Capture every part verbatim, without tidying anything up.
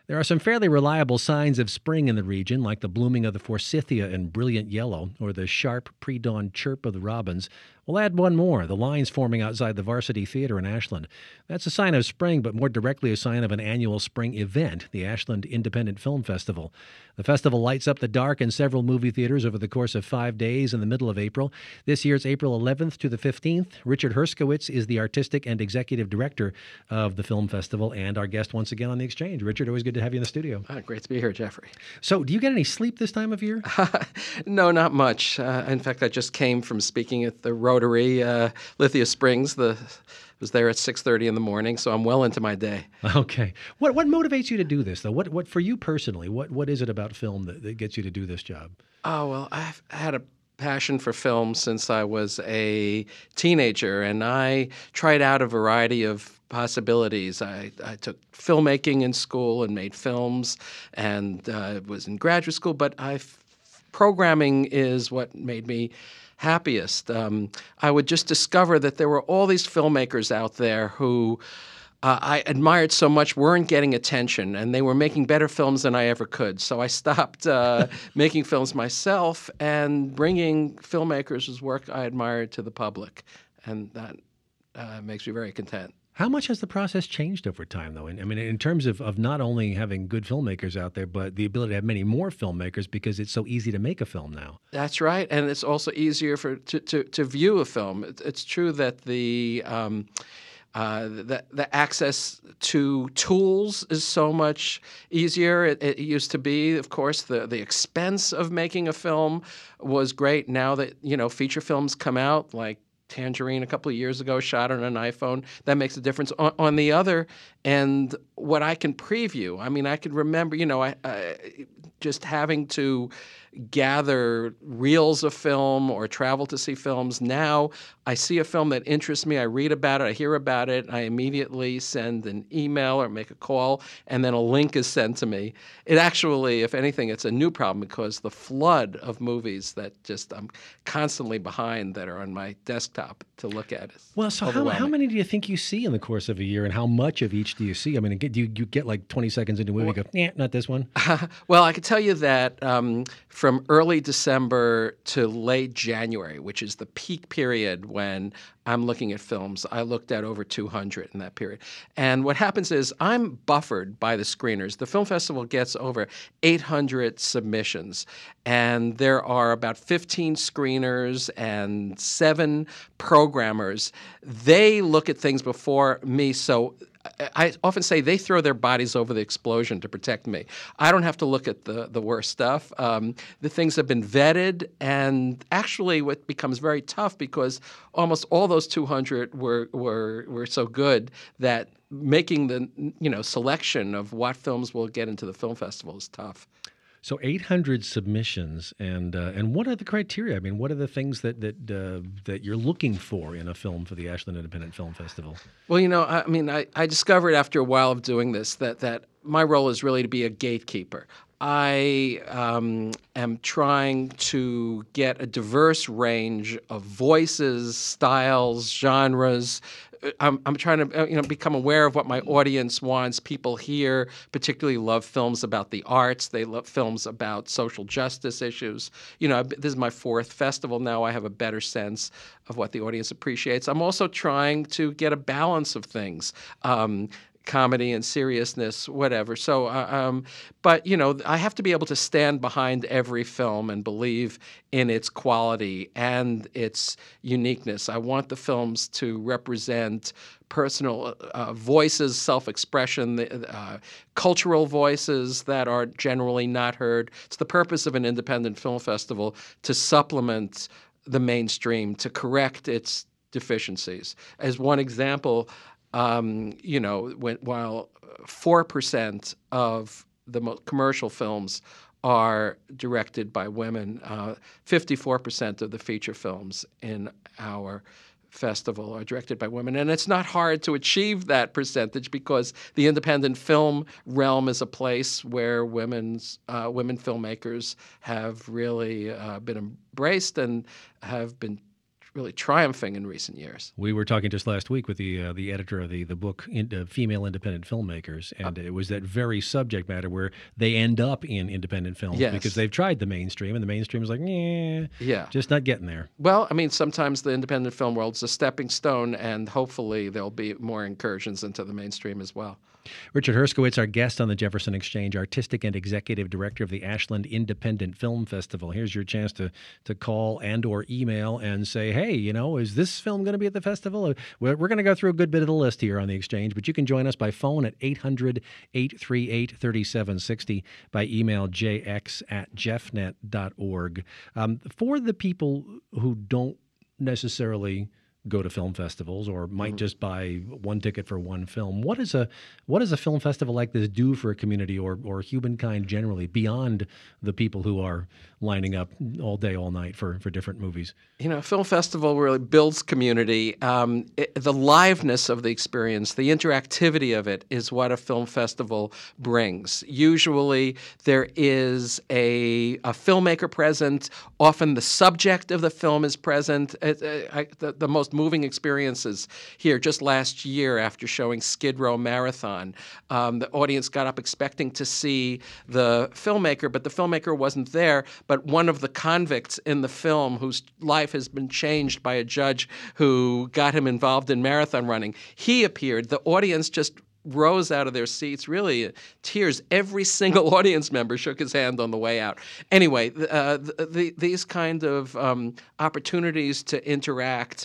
There are some fairly reliable signs of spring in the region, like the blooming of the forsythia in brilliant yellow or the sharp pre-dawn chirp of the robins. We'll add one more, the lines forming outside the Varsity Theater in Ashland. That's a sign of spring, but more directly a sign of an annual spring event, the Ashland Independent Film Festival. The festival lights up the dark in several movie theaters over the course of five days in the middle of April. This year's April eleventh to the fifteenth. Richard Herskowitz is the artistic and executive director of the film festival and our guest once again on The Exchange. Richard, always good to have you in the studio. Oh, great to be here, Jeffrey. So, do you get any sleep this time of year? No, not much. Uh, in fact, I just came from speaking at the Rotary, uh, Lithia Springs. The was there at six thirty in the morning, so I'm well into my day. Okay. What what motivates you to do this, though? What what for you personally? What what is it about film that, that gets you to do this job? Oh well, I've had a passion for film since I was a teenager, and I tried out a variety of possibilities. I, I took filmmaking in school and made films, and uh, was in graduate school. But I, programming is what made me happiest. Um, I would just discover that there were all these filmmakers out there who uh, I admired so much weren't getting attention, and they were making better films than I ever could. So I stopped uh, making films myself and bringing filmmakers whose work I admired to the public, and that uh, makes me very content. How much has the process changed over time, though? I mean, in terms of, of not only having good filmmakers out there, but the ability to have many more filmmakers because it's so easy to make a film now. That's right, and it's also easier for to, to, to view a film. It, it's true that the um, uh, the, the access to tools is so much easier. It, it used to be, of course, the, the expense of making a film was great. Now that, you know, feature films come out, like Tangerine a couple of years ago, shot on an iPhone. That makes a difference. On, on the other end, what I can preview, I mean, I can remember, you know, I, I just having to gather reels of film or travel to see films. Now I see a film that interests me, I read about it, I hear about it, I immediately send an email or make a call, and then a link is sent to me. It actually, if anything, it's a new problem because the flood of movies that just I'm constantly behind that are on my desktop to look at is Well, so how, how many do you think you see in the course of a year, and how much of each do you see? I mean, do you, you get like twenty seconds into a movie and go, yeah, not this one? Well, I can tell you that um, from early December to late January, which is the peak period when I'm looking at films, I looked at over two hundred in that period. And what happens is I'm buffered by the screeners. The film festival gets over eight hundred submissions, and there are about fifteen screeners and seven programmers. They look at things before me, so I often say they throw their bodies over the explosion to protect me. I don't have to look at the, the worst stuff. Um, the things have been vetted, and actually what becomes very tough because almost all those two hundred were, were, were so good that making the you know selection of what films will get into the film festival is tough. So eight hundred submissions, and uh, and what are the criteria? I mean, what are the things that that uh, that you're looking for in a film for the Ashland Independent Film Festival? Well, you know, I mean, I, I discovered after a while of doing this that that my role is really to be a gatekeeper. I um, am trying to get a diverse range of voices, styles, genres. I'm, I'm trying to you know become aware of what my audience wants. People here particularly love films about the arts. They love films about social justice issues. You know, this is my fourth festival now. I have a better sense of what the audience appreciates. I'm also trying to get a balance of things. Um, comedy and seriousness, whatever. So, uh, um, but, you know, I have to be able to stand behind every film and believe in its quality and its uniqueness. I want the films to represent personal uh, voices, self-expression, uh, cultural voices that are generally not heard. It's the purpose of an independent film festival to supplement the mainstream, to correct its deficiencies. As one example, Um, you know, when, while four percent of the mo- commercial films are directed by women, uh, fifty-four percent of the feature films in our festival are directed by women. And it's not hard to achieve that percentage because the independent film realm is a place where women's uh, women filmmakers have really uh, been embraced and have been really triumphing in recent years. We were talking just last week with the uh, the editor of the the book in, uh, Female Independent Filmmakers, and it was that very subject matter where they end up in independent films Yes. because they've tried the mainstream, and the mainstream is like, yeah, Yeah. just not getting there. Well, I mean, sometimes the independent film world's a stepping stone, and hopefully there'll be more incursions into the mainstream as well. Richard Herskowitz, our guest on the Jefferson Exchange, artistic and executive director of the Ashland Independent Film Festival. Here's your chance to to call and or email and say, hey, you know, is this film going to be at the festival? We're, we're going to go through a good bit of the list here on the Exchange, but you can join us by phone at eight hundred, eight three eight, three seven six zero, by email jx at jeffnet dot org. Um, for the people who don't necessarily go to film festivals or might just buy one ticket for one film, what is a what does a film festival like this do for a community or or humankind generally beyond the people who are lining up all day, all night for, for different movies? You know, a film festival really builds community. Um, it, the liveness of the experience, the interactivity of it is what a film festival brings. Usually there is a, a filmmaker present. Often the subject of the film is present. It, uh, I, the, the most moving experiences here just last year after showing Skid Row Marathon, um, the audience got up expecting to see the filmmaker, but the filmmaker wasn't there. But one of the convicts in the film whose life has been changed by a judge who got him involved in marathon running, he appeared. The audience just rose out of their seats, really tears. Every single audience member shook his hand on the way out. Anyway, uh, the, the, these kind of um, opportunities to interact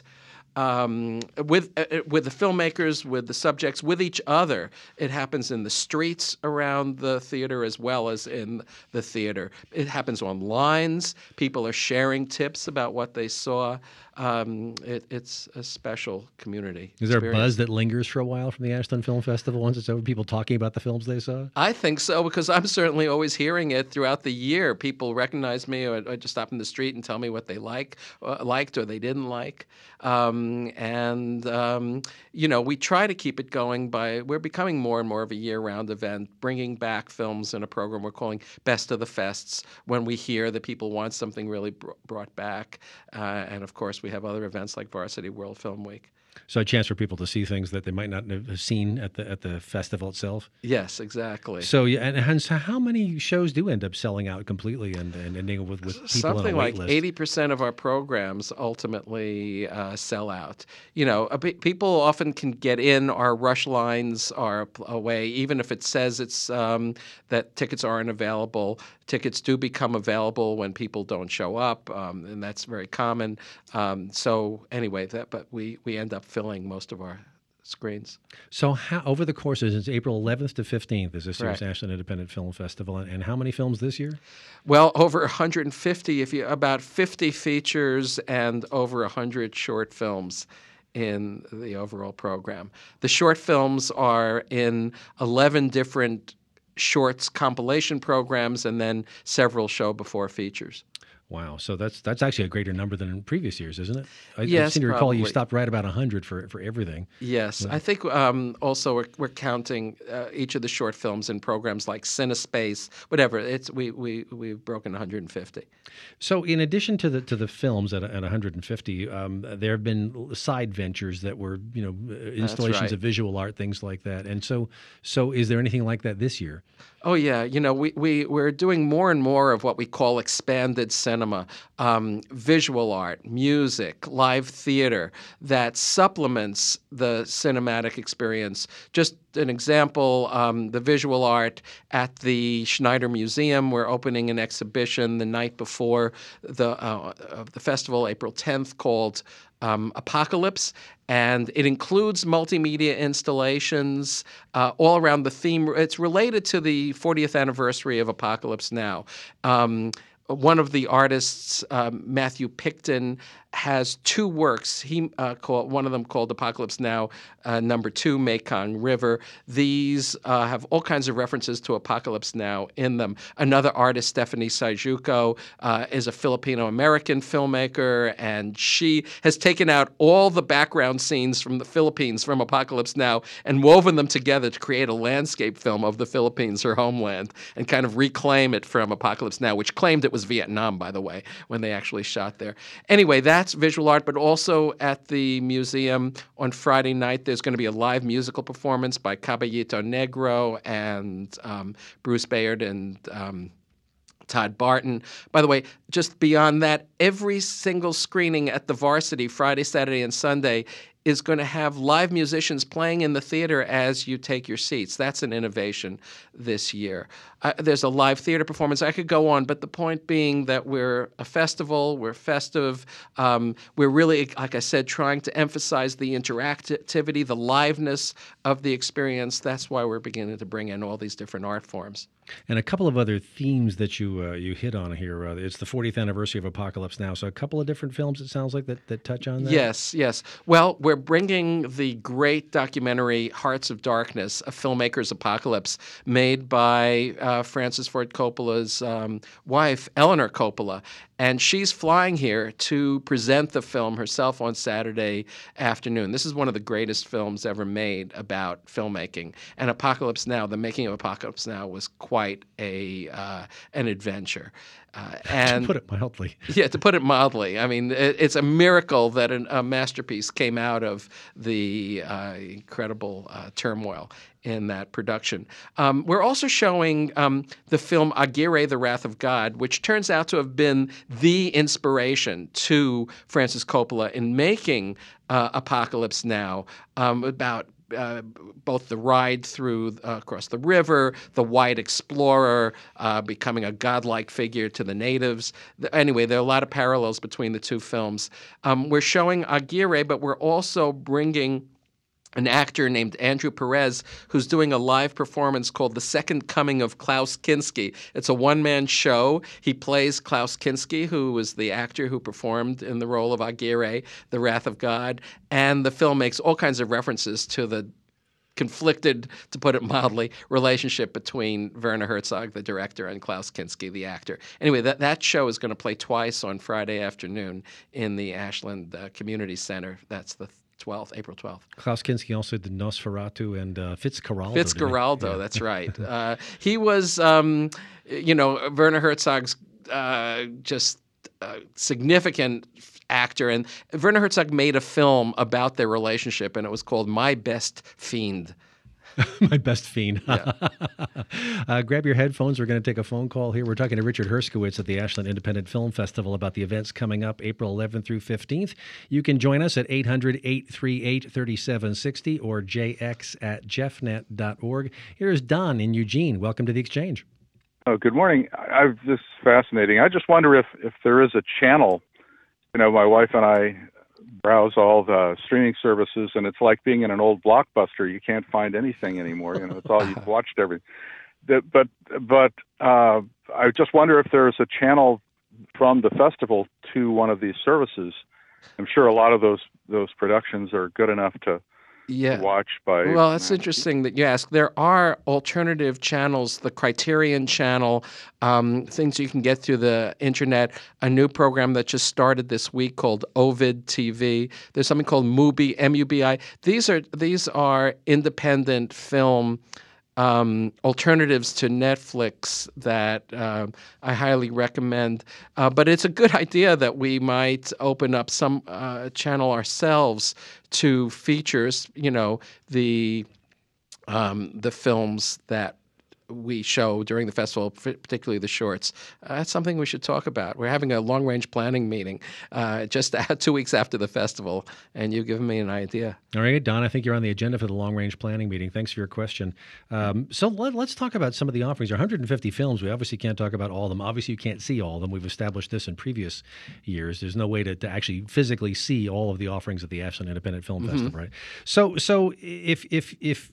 Um, with uh, with the filmmakers, with the subjects, with each other. It happens in the streets around the theater as well as in the theater. It happens on lines. People are sharing tips about what they saw. Um, it, it's a special community. Is there a experience. buzz that lingers for a while from the Ashland Film Festival once it's over? People talking about the films they saw? I think so, because I'm certainly always hearing it throughout the year. People recognize me or, or just stop in the street and tell me what they like, uh, liked or they didn't like. Um, and, um, you know, we try to keep it going by, we're becoming more and more of a year-round event, bringing back films in a program we're calling Best of the Fests when we hear that people want something really br- brought back. Uh, and, of course, we have other events like Varsity World Film Week. So a chance for people to see things that they might not have seen at the at the festival itself. Yes, exactly. So yeah, and, and so how many shows do end up selling out completely and, and ending with, with people Something on a wait like list? eighty percent of our programs ultimately uh, sell out. You know, a bit, people often can get in. Our rush lines are away, even if it says it's um, that tickets aren't available. Tickets do become available when people don't show up, um, and that's very common. Um, so anyway, that but we we end up filling most of our screens. So how, over the course of since April eleventh to fifteenth is this year's Right. Ashland Independent Film Festival, and, and how many films this year? Well, over one hundred fifty, if you about fifty features and over one hundred short films in the overall program. The short films are in eleven different shorts compilation programs and then several show before features. Wow, so that's that's actually a greater number than in previous years, isn't it? I, I Yes, seem to recall you probably. stopped right about one hundred for, for everything. Yes, I think um, also we're, we're counting uh, each of the short films in programs like Cinespace, whatever. It's we we we've broken one hundred fifty. So, in addition to the to the films at, at one hundred fifty, um, there have been side ventures that were, you know, uh, installations right. of visual art, things like that. And so, so is there anything like that this year? Oh, yeah. You know, we, we, we're doing more and more of what we call expanded cinema, um, visual art, music, live theater that supplements the cinematic experience. Just an example, um, the visual art at the Schneider Museum. We're opening an exhibition the night before the, uh, of the festival, April tenth, called Um, Apocalypse, and it includes multimedia installations uh, all around the theme. It's related to the fortieth anniversary of Apocalypse Now. Um, one of the artists, um, Matthew Picton, has two works. He uh, called one of them called Apocalypse Now, uh, number two, Mekong River. These uh, have all kinds of references to Apocalypse Now in them. Another artist, Stephanie Sajuco, uh, is a Filipino-American filmmaker, and she has taken out all the background scenes from the Philippines from Apocalypse Now and woven them together to create a landscape film of the Philippines, her homeland, and kind of reclaim it from Apocalypse Now, which claimed it was Vietnam, by the way, when they actually shot there. Anyway, that that's visual art, but also at the museum on Friday night, there's going to be a live musical performance by Caballito Negro and um, Bruce Bayard and um, Todd Barton. By the way, just beyond that, every single screening at the Varsity, Friday, Saturday, and Sunday, is going to have live musicians playing in the theater as you take your seats. That's an innovation this year. Uh, there's a live theater performance. I could go on, but the point being that we're a festival, we're festive. Um, we're really, like I said, trying to emphasize the interactivity, the liveness of the experience. That's why we're beginning to bring in all these different art forms. And a couple of other themes that you uh, you hit on here. Uh, it's the fortieth anniversary of Apocalypse Now, so a couple of different films, it sounds like, that, that touch on that? Yes, yes. Well, we're bringing the great documentary Hearts of Darkness, A Filmmaker's Apocalypse, made by uh, Francis Ford Coppola's um, wife, Eleanor Coppola. And she's flying here to present the film herself on Saturday afternoon. This is one of the greatest films ever made about filmmaking. And Apocalypse Now, the making of Apocalypse Now, was quite a uh, an adventure. Uh, and to put it mildly. Yeah, to put it mildly. I mean, it, it's a miracle that an, a masterpiece came out of the uh, incredible uh, turmoil in that production. Um, we're also showing um, the film Aguirre, The Wrath of God, which turns out to have been the inspiration to Francis Coppola in making uh, Apocalypse Now, um, about Uh, both the ride through uh, across the river, the white explorer uh, becoming a godlike figure to the natives. The, anyway, there are a lot of parallels between the two films. Um, we're showing Aguirre, but we're also bringing an actor named Andrew Perez, who's doing a live performance called The Second Coming of Klaus Kinski. It's a one-man show. He plays Klaus Kinski, who was the actor who performed in the role of Aguirre, The Wrath of God. And the film makes all kinds of references to the conflicted, to put it mildly, relationship between Werner Herzog, the director, and Klaus Kinski, the actor. Anyway, that, that show is going to play twice on Friday afternoon in the Ashland uh, Community Center. That's the twelfth, April twelfth. Klaus Kinski also did Nosferatu and uh, Fitzcarraldo. Fitzcarraldo, yeah. That's right. Uh, he was, um, you know, Werner Herzog's uh, just uh, significant actor. And Werner Herzog made a film about their relationship, and it was called My Best Fiend. My Best Fiend. Yeah. uh, grab your headphones. We're going to take a phone call here. We're talking to Richard Herskowitz at the Ashland Independent Film Festival about the events coming up April eleventh through fifteenth. You can join us at eight hundred, eight three eight, three seven six zero or j x at jeffnet dot org. Here's Don in Eugene. Welcome to the Exchange. Oh, good morning. I, I, this is fascinating. I just wonder if, if there is a channel. You know, my wife and I browse all the streaming services, and it's like being in an old Blockbuster. You can't find anything anymore. You know, it's all you've watched everything. But but uh, I just wonder if there is a channel from the festival to one of these services. I'm sure a lot of those those productions are good enough to. Yeah. Watch by. Well, it's interesting that you ask. There are alternative channels, the Criterion channel, um, things you can get through the internet, a new program that just started this week called Ovid T V. There's something called Mubi, M U B I. These are these are independent film Um, alternatives to Netflix that uh, I highly recommend. Uh, but it's a good idea that we might open up some uh, channel ourselves to features, you know, the um, the films that we show during the festival, particularly the shorts. Uh, that's something we should talk about. We're having a long-range planning meeting uh, just two weeks after the festival, and you've given me an idea. All right, Don, I think you're on the agenda for the long-range planning meeting. Thanks for your question. Um, so let, let's talk about some of the offerings. There are one hundred fifty films. We obviously can't talk about all of them. Obviously, you can't see all of them. We've established this in previous years. There's no way to, to actually physically see all of the offerings at the Ashland Independent Film Mm-hmm. Festival, right? So, so if if if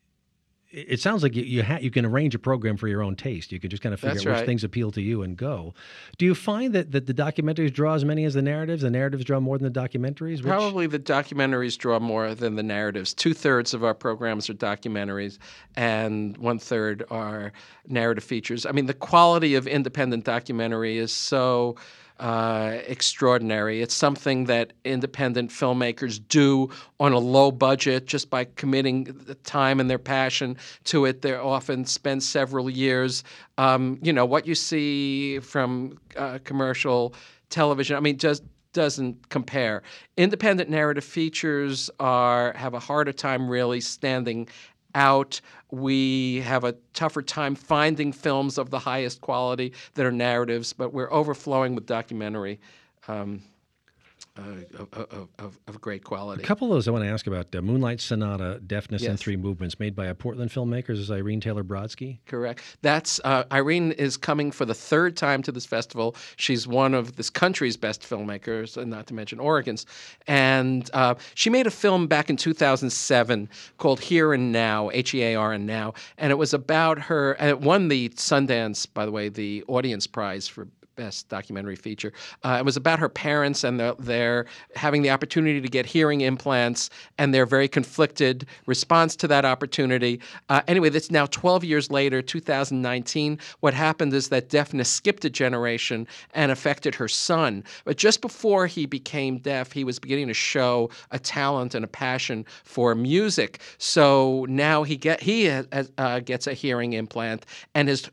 it sounds like you you, ha- you can arrange a program for your own taste. You can just kind of figure That's out which right. things appeal to you and go. Do you find that, that the documentaries draw as many as the narratives? The narratives draw more than the documentaries? Which... Probably the documentaries draw more than the narratives. Two-thirds of our programs are documentaries, and one-third are narrative features. I mean, the quality of independent documentary is so uh, extraordinary. It's something that independent filmmakers do on a low budget just by committing the time and their passion to it. They often spend several years. Um, you know, what you see from uh, commercial television, I mean, just doesn't compare. Independent narrative features are have a harder time really standing out. We have a tougher time finding films of the highest quality that are narratives, but we're overflowing with documentary um, uh, of, of, of, of great quality. A couple of those I want to ask about. Uh, Moonlight Sonata, Deafness in Yes. Three Movements, made by a Portland filmmaker. This is Irene Taylor-Brodsky. Correct. That's uh, Irene is coming for the third time to this festival. She's one of this country's best filmmakers, and not to mention Oregon's. And uh, she made a film back in two thousand seven called Here and Now, H E A R and Now, and it was about her. And it won the Sundance, by the way, the Audience Prize for Best Documentary Feature. Uh, it was about her parents and the, their having the opportunity to get hearing implants and their very conflicted response to that opportunity. Uh, anyway, that's now twelve years later, two thousand nineteen. What happened is that deafness skipped a generation and affected her son. But just before he became deaf, he was beginning to show a talent and a passion for music. So now he get he uh, gets a hearing implant, and his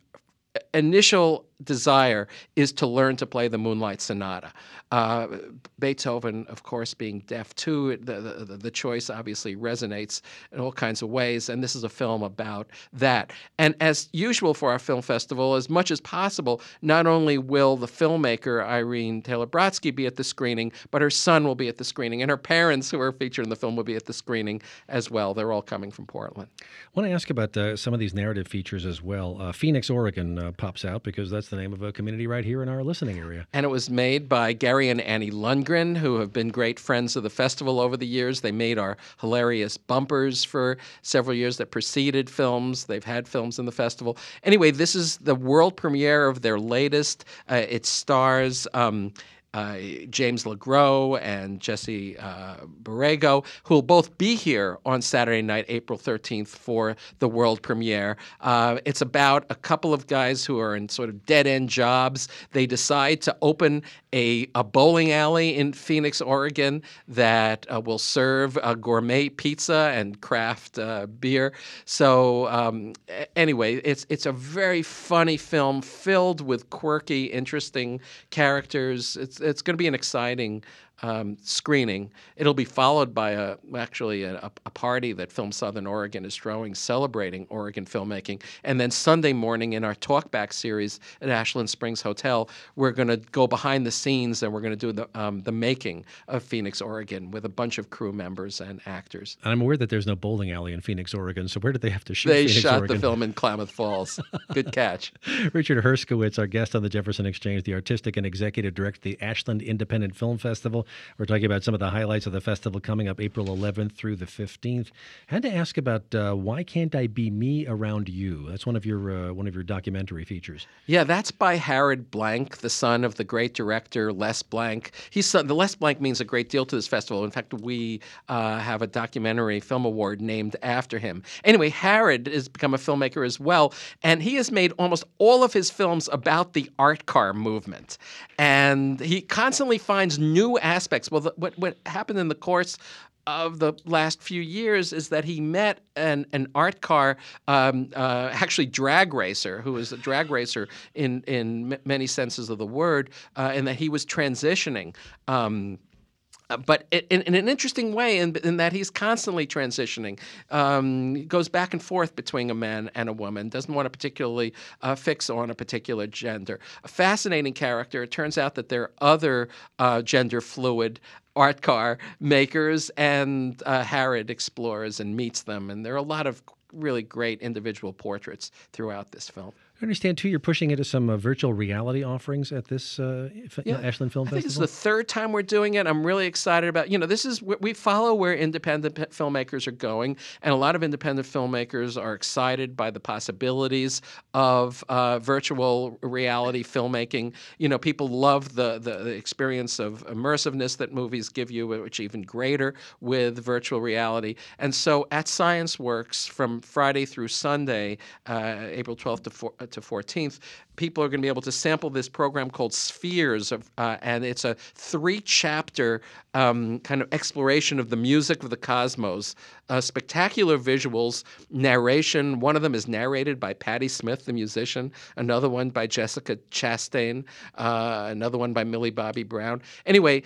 initial desire is to learn to play the Moonlight Sonata. Uh, Beethoven, of course, being deaf too, the, the, the choice obviously resonates in all kinds of ways, and this is a film about that. And as usual for our film festival, as much as possible, not only will the filmmaker, Irene Taylor-Brodsky, be at the screening, but her son will be at the screening, and her parents, who are featured in the film, will be at the screening as well. They're all coming from Portland. I want to ask about uh, some of these narrative features as well. Uh, Phoenix, Oregon uh, pops out because that's the name of a community right here in our listening area. And it was made by Gary and Annie Lundgren, who have been great friends of the festival over the years. They made our hilarious bumpers for several years that preceded films. They've had films in the festival. Anyway, this is the world premiere of their latest. Uh, it stars Um, Uh, James LeGros and Jesse uh, Borrego, who will both be here on Saturday night, April thirteenth, for the world premiere. Uh, it's about a couple of guys who are in sort of dead-end jobs. They decide to open a, a bowling alley in Phoenix, Oregon, that uh, will serve uh, gourmet pizza and craft uh, beer. So um, anyway, it's it's a very funny film filled with quirky, interesting characters. It's it's going to be an exciting um, screening. It'll be followed by a actually a, a party that Film Southern Oregon is throwing, celebrating Oregon filmmaking. And then Sunday morning in our Talkback series at Ashland Springs Hotel, we're going to go behind the scenes and we're going to do the um, the making of Phoenix, Oregon, with a bunch of crew members and actors. And I'm aware that there's no bowling alley in Phoenix, Oregon. So where did they have to shoot They Phoenix, shot Oregon? the film in Klamath Falls. Good catch. Richard Herskowitz, our guest on the Jefferson Exchange, the artistic and executive director of the Ashland Independent Film Festival. We're talking about some of the highlights of the festival coming up April eleventh through the fifteenth. I had to ask about uh, Why Can't I Be Me Around You? That's one of your uh, one of your documentary features. Yeah, that's by Harold Blank, the son of the great director Les Blank. He's son, the Les Blank means a great deal to this festival. In fact, we uh, have a documentary film award named after him. Anyway, Harold has become a filmmaker as well, and he has made almost all of his films about the art car movement. And he constantly finds new aspects. Well, the, what what happened in the course of the last few years is that he met an an art car, um, uh, actually drag racer, who was a drag racer in in m- many senses of the word, uh, and that he was transitioning. Um, Uh, but in, in an interesting way, in, in that he's constantly transitioning. Um, he goes back and forth between a man and a woman, doesn't want to particularly uh, fix on a particular gender. A fascinating character. It turns out that there are other uh, gender fluid art car makers, and uh, Harrod explores and meets them. And there are a lot of really great individual portraits throughout this film. I understand, too, you're pushing into some uh, virtual reality offerings at this uh, F- Yeah. Ashland Film I think Festival. it's the third time we're doing it. I'm really excited about, you know, this is, we follow where independent p- filmmakers are going, and a lot of independent filmmakers are excited by the possibilities of uh, virtual reality filmmaking. You know, people love the, the, the experience of immersiveness that movies give you, which even greater with virtual reality. And so at ScienceWorks, from Friday through Sunday, uh, April twelfth to to fourteenth, people are going to be able to sample this program called Spheres, of, uh, and it's a three-chapter um, kind of exploration of the music of the cosmos. Uh, spectacular visuals, narration. One of them is narrated by Patti Smith, the musician. Another one by Jessica Chastain. Uh, another one by Millie Bobby Brown. Anyway,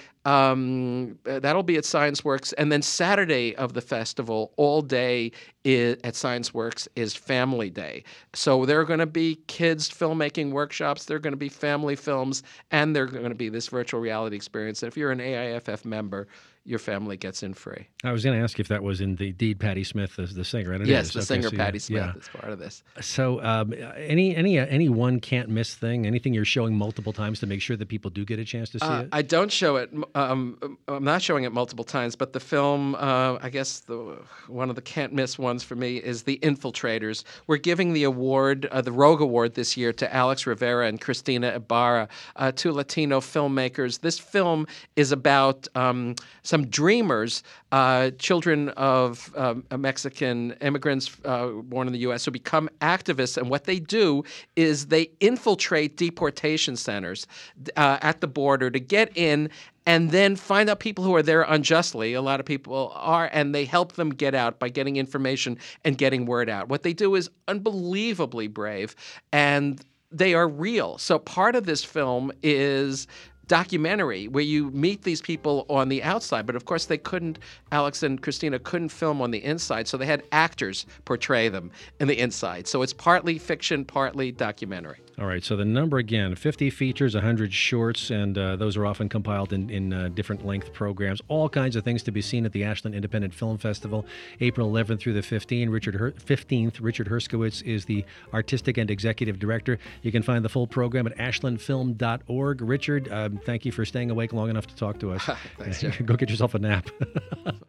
um, that'll be at ScienceWorks. And then Saturday of the festival, all day is, at ScienceWorks is Family Day. So there are going to be kids filmmaking workshops. There are going to be family films. And there are going to be this virtual reality experience. And if you're an A I F F member, your family gets in free. I was going to ask if that was indeed Patti Smith, the, the singer. And it yes, is. the Okay, singer so Patti yeah, Smith yeah. is part of this. So, um, any any uh, any one can't miss thing? Anything you're showing multiple times to make sure that people do get a chance to see Uh, it? I don't show it. Um, I'm not showing it multiple times, but the film, uh, I guess the one of the can't miss ones for me is The Infiltrators. We're giving the award, uh, the Rogue Award this year, to Alex Rivera and Cristina Ibarra, uh, two Latino filmmakers. This film is about um, some dreamers, uh, children of um, Mexican immigrants uh, born in the U S who become activists, and what they do is they infiltrate deportation centers uh, at the border to get in and then find out people who are there unjustly. A lot of people are, and they help them get out by getting information and getting word out. What they do is unbelievably brave, and they are real. So part of this film is documentary where you meet these people on the outside, but of course they couldn't, Alex and Christina couldn't film on the inside, so they had actors portray them in the inside. So it's partly fiction, partly documentary. All right, so the number again, fifty features, one hundred shorts, and uh, those are often compiled in, in uh, different length programs. All kinds of things to be seen at the Ashland Independent Film Festival, April eleventh through the fifteenth. Richard Her- fifteenth. Richard Herskowitz is the artistic and executive director. You can find the full program at ashland film dot org. Richard, um, thank you for staying awake long enough to talk to us. Thanks, Jeff. Go get yourself a nap.